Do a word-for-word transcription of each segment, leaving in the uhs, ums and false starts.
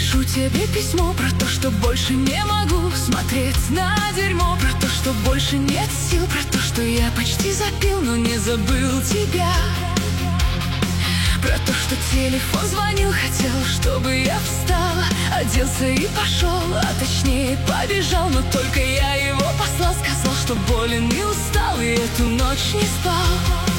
Пишу тебе письмо про то, что больше не могу смотреть на дерьмо, про то, что больше нет сил, про то, что я почти запил, но не забыл тебя, про то, что телефон звонил, хотел, чтобы я встала, оделся и пошел, а точнее побежал, но только я его послал, сказал, что болен и устал, и эту ночь не спал.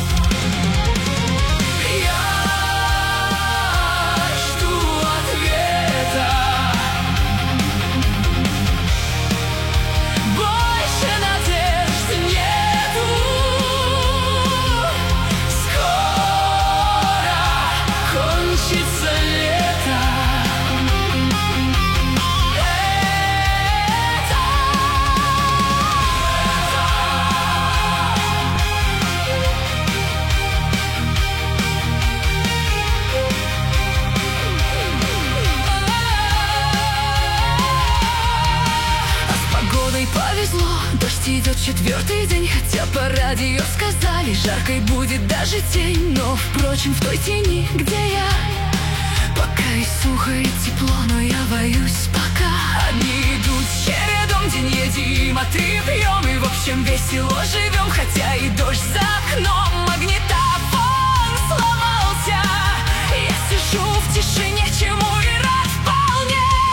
Повезло, дождь идет четвертый день, хотя по радио сказали, жаркой будет даже тень. Но, впрочем, в той тени, где я, пока и сухо, и тепло, но я боюсь пока. Одни идут чередом, день едим, а три пьем, и в общем весело живем, хотя и дождь за окном, магнитофон сломался. Я сижу в тишине, чему и рад вполне.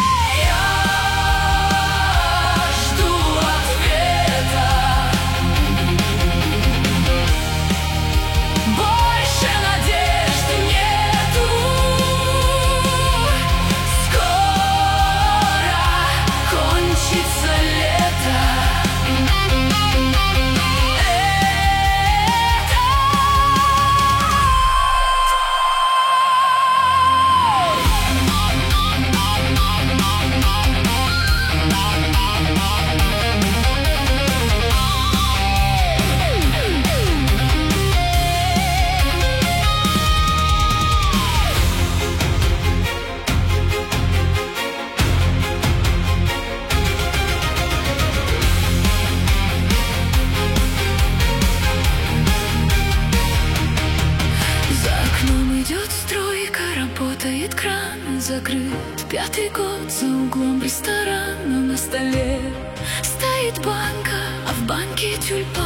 Работает кран, закрыт пятый год, за углом ресторана на столе стоит банка, а в банке тюльпан.